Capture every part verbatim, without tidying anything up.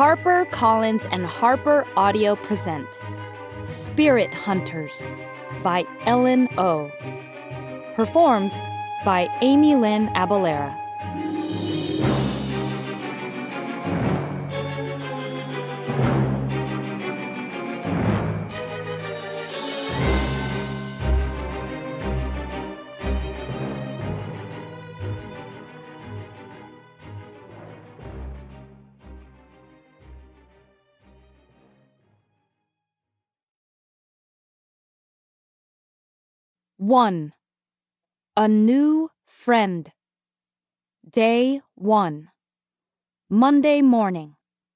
HarperCollins and Harper Audio present Spirit Hunters by Ellen O. Performed by Amy Lynn Abalera. One. A new friend. Day one. Monday morning.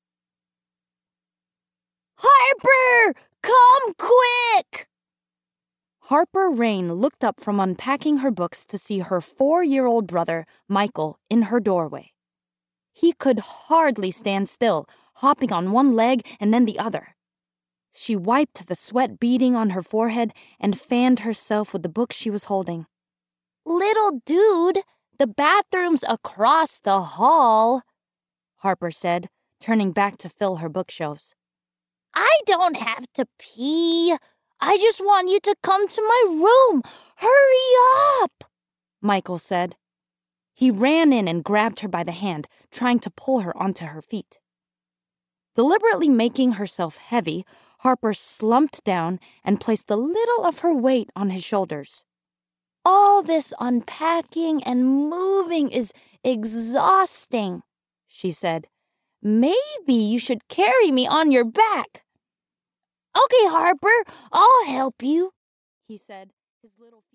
Harper! Come quick! Harper Rain looked up from unpacking her books to see her four-year-old brother, Michael, in her doorway. He could hardly stand still, hopping on one leg and then the other. She wiped the sweat beading on her forehead and fanned herself with the book she was holding. Little dude, the bathroom's across the hall, Harper said, turning back to fill her bookshelves. I don't have to pee. I just want you to come to my room. Hurry up, Michael said. He ran in and grabbed her by the hand, trying to pull her onto her feet. Deliberately making herself heavy, Harper slumped down and placed a little of her weight on his shoulders. All this unpacking and moving is exhausting, she said. Maybe you should carry me on your back. Okay, Harper, I'll help you, he said, his little